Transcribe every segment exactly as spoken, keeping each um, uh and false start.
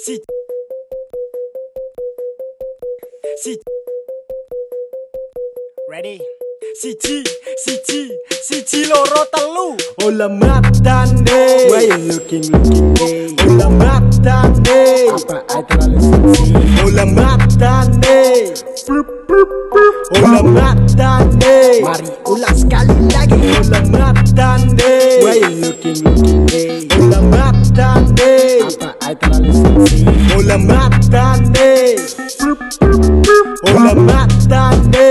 Si Si Ready? Siji, siji, siji loro telu. Ola matane, Why you looking, looking gay? ola matane, Apa I terlalu seksi? ola matane, ola matane. Mari ulang sekali lagi. Ola matane, Why you looking, looking gay? ola matane, Apa I terlalu seksi? ola matane, ola matane.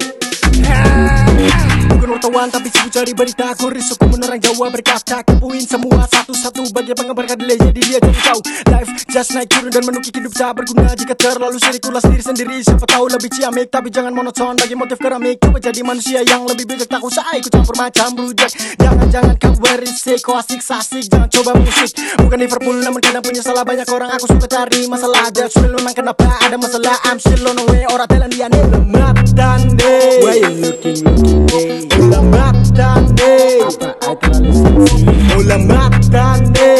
Bukan wartawan tapi sibuk cari berita. Aku risiko menerang Jawa berkata kepuin semua satu-satu. Bagi pengabarkan delay jadi dia jadi tahu. Life just naik turun dan menukik hidup tak berguna jika terlalu sering ulas diri sendiri. Siapa tahu lebih ciamik tapi jangan monoton bagi motif keramik. Coba jadi manusia yang lebih bijak, tak usah ikut campur macam rujak. Jangan-jangan kau berisik, kau asik-asik. Jangan coba musik, bukan Liverpool namun kadang punya salah. Banyak orang aku suka cari masalah. That's real memang kenapa ada masalah. I'm still on the way, orang telan dia nih. Lemak tande, Why you looking, looking gay? ola matane, Apa I terlalu seksi? ola matane,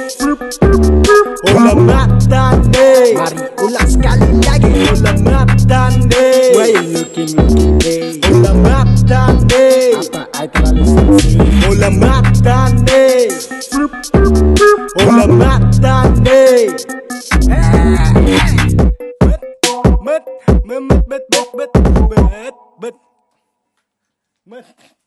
ola matane, Mari ulang sekali lagi. ola matane, Why you looking, looking gay? ola matane, Apa I terlalu seksi? ola matane, ola matane. Bet, bet, bet, bet, bet, bet, bet, bet.